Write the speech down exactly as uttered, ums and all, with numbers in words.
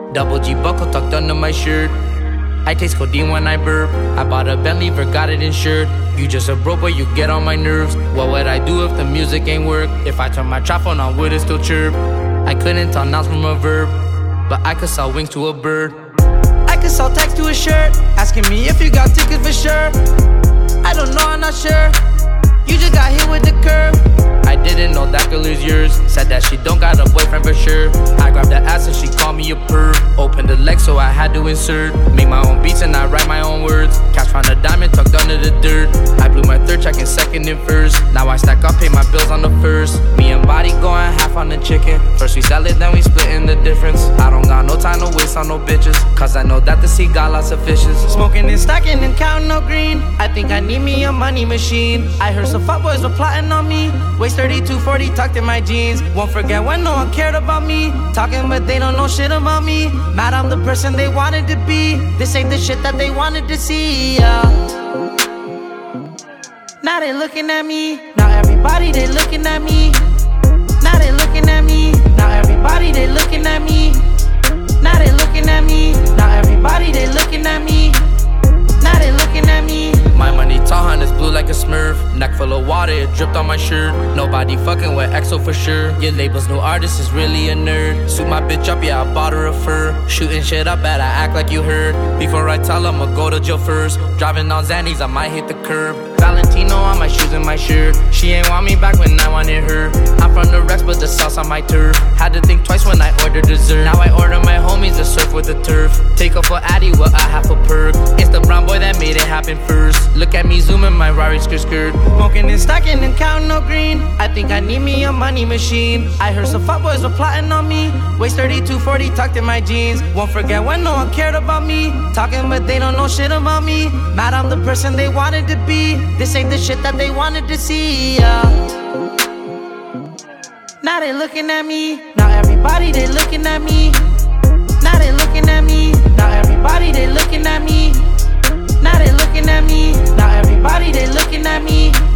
Double G buckle tucked under my shirt. I taste codeine when I burp. I bought a Bentley, forgot it insured. You just a bro, but you get on my nerves. What would I do if the music ain't work? If I turn my trap phone on, would it still chirp? I couldn't tell nouns from a verb, but I could sell wings to a bird. I could sell text to a shirt, asking me if you got tickets for sure. I don't know, I'm not sure. You just got hit with the curb. I didn't know that girl is yours. Said that she don't got a boyfriend for sure. I grabbed the ass and she called me a perv. Opened the leg so I had to insert. Make my own beats and I write my own words. Cash found a diamond tucked under the dirt. I blew my third check in second and first. Now I stack up, pay my bills on the first. Me and Body going half on the chicken. First we sell it, then we splitting the difference. I don't got no time to waste on no bitches, cause I know that the sea got lots of fishes. Smoking and stacking and counting no green. I think I need me a money machine. I heard some fuckboys were plotting on me. Waist thirty-two forty tucked in my jeans. Won't forget when no one cared about me. Talking but they don't know shit about me. Mad I'm the person they wanted to be. This ain't the shit that they wanted to see, yeah. Now they looking at me. Now everybody they looking at me. Now they looking at me. Now everybody they looking at me. Now they looking at me. Now everybody they looking at me. Now they looking at me. My money tall, hun, is blue like a smurf. Neck full of water, it dripped on my shirt. Nobody fucking with X O for sure. Your label's new artist is really a nerd. Suit my bitch up, yeah, I bought her a fur. Shooting shit up, better act like you heard. Before I tell I'ma go to jail first. Driving on Xannies, I might hit the curb. Valentino on my shoes and my shirt. She ain't want me back when I wanted her. I'm from the Rex, but the sauce on my turf. Had to think twice when I ordered dessert. Now I order my homies to surf with the turf. Take off for Addy with a half a perk. It's the brown boy that made it happen first. Look at me zooming my Rari skirt skirt. Smoking and stacking and counting no green. I think I need me a money machine. I heard some fuckboys were plotting on me. Waist thirty-two forty tucked in my jeans. Won't forget when no one cared about me. Talking but they don't know shit about me. Mad I'm the person they wanted to be. This ain't the shit that they wanted to see, yeah. Now they looking at me. Now everybody they looking at me. Now they looking at me. Now everybody they looking at me. Now they looking at me. Now everybody they looking at me.